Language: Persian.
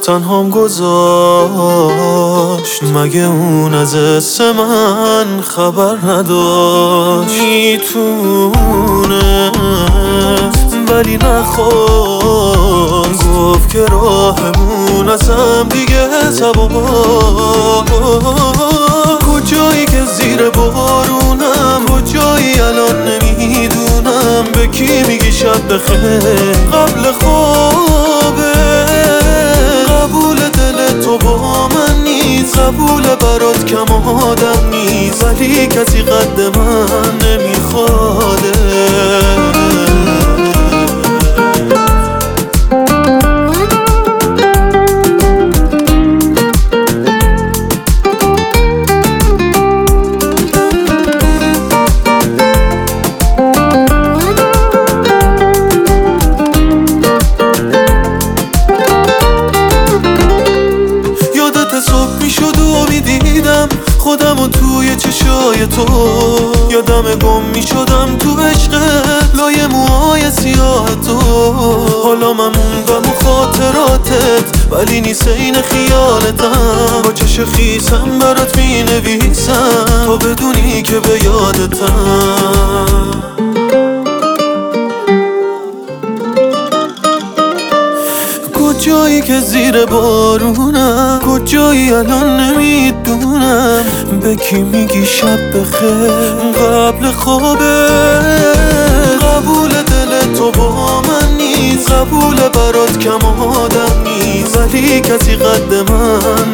تنهام گذاشت، مگه اون از حس من خبر نداشت؟ میتونه ولی نخواست، گفت که راهمون از هم دیگه تبا. کجایی که زیر بارونم، کجایی الان نمیدونم، به کی میگی شب بخیر قبل خوابه؟ قبول دل تو با من نیست، قبول برات کم آدم نیست، ولی کسی قد من نمیخواده. خودم و توی چشای تو، یادم گم می شدم تو عشقت، لای موهای سیاه تو. حالا من موندم و خاطراتت، ولی نیست این خیالتم. با چش خیسم برات می نویسم تا بدونی که به یادتم. کجایی که زیر بارونم، کجایی الان نمیدونم، به کی میگی شب بخیر قبل خوابه؟ قبول دل تو با من نیست، قبول برات کم آدم نیست، ولی کسی قد من